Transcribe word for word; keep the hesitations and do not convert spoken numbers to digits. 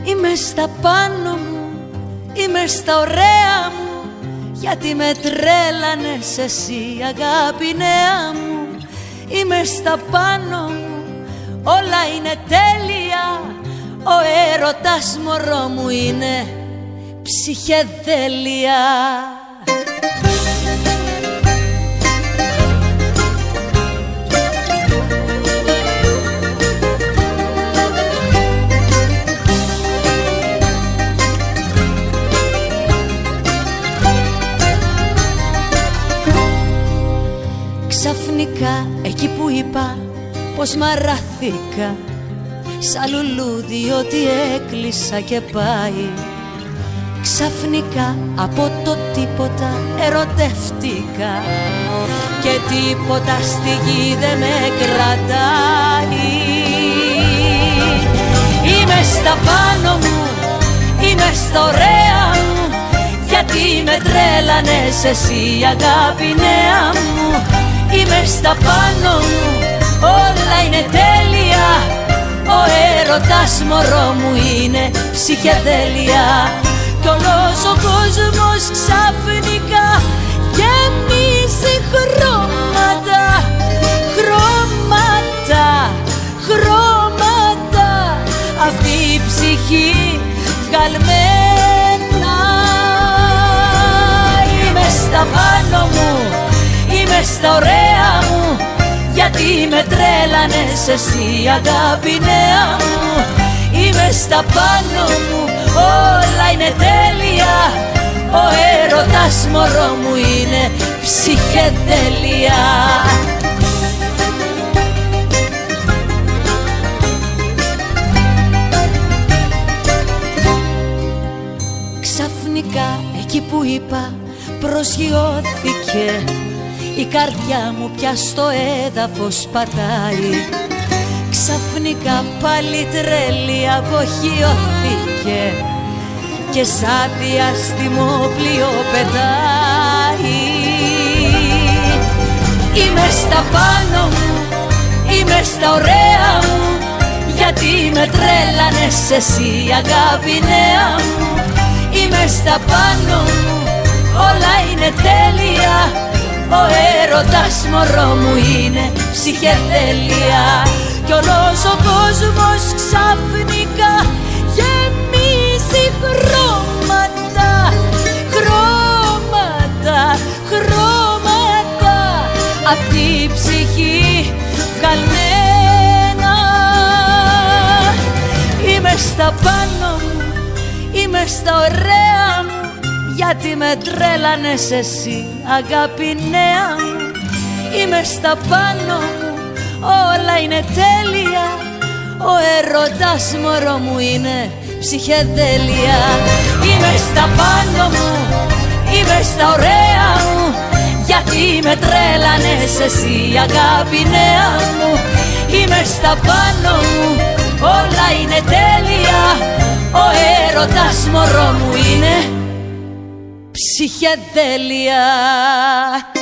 Είμαι στα πάνω μου, είμαι στα ωραία μου, γιατί με τρέλανες εσύ αγάπη νέα μου. Είμαι στα πάνω μου, όλα είναι τέλεια, ο έρωτας μωρό μου είναι ψυχεδέλεια. Ξαφνικά εκεί που είπα πως μαράθηκα, σαν λουλούδι ότι έκλεισα και πάει, ξαφνικά από το τίποτα ερωτεύτηκα και τίποτα στη γη δεν με κρατάει. Είμαι στα πάνω μου, είμαι στα ωραία μου, γιατί με τρέλανες εσύ αγάπη νέα μου. Είμαι στα πάνω μου, όλα είναι τέλεια, ο έρωτας μωρό μου είναι ψυχεδέλεια. Κι όλος ο κόσμος ξαφνικά γεμίζει χρώματα, χρώματα, χρώματα, αυτή η ψυχή βγαλμένα. Είμαι στα πάνω μου, είμαι στα ωραία μου, γιατί με τρέλανες εσύ αγάπη νέα μου. Είμαι στα πάνω μου, όλα είναι τέλεια, ο έρωτας μωρό μου είναι ψυχεδέλεια. Ξαφνικά εκεί που είπα προσγειώθηκε, η καρδιά μου πια στο έδαφος πατάει. Ξαφνικά πάλι τρέλη αποχειώθηκε και σαν διάστημο πλοίο πετάει. Είμαι στα πάνω μου, είμαι στα ωραία μου, γιατί με τρέλανες εσύ αγάπη νέα μου. Είμαι στα πάνω μου, όλα είναι τέλεια, ο έρωτας μωρό μου είναι ψυχεδέλεια. Κι όλος ο κόσμος ξαφνικά γεμίζει χρώματα, χρώματα, χρώματα, απ' τη ψυχή βγαλμένα. Είμαι στα πάνω μου, είμαι στα ωραία μου, γιατί με τρέλανες εσύ αγάπη νέα μου. Είμαι στα πάνω μου, όλα είναι τέλεια, ο έρωτας μωρό μου είναι ψυχεδέλεια. Είμαι στα πάνω μου, είμαι στα ωραία μου, γιατί με τρέλανες εσύ αγάπη νέα μου. Είμαι στα πάνω μου, όλα είναι τέλεια, ο έρωτας μωρό μου είναι ψυχεδέλεια.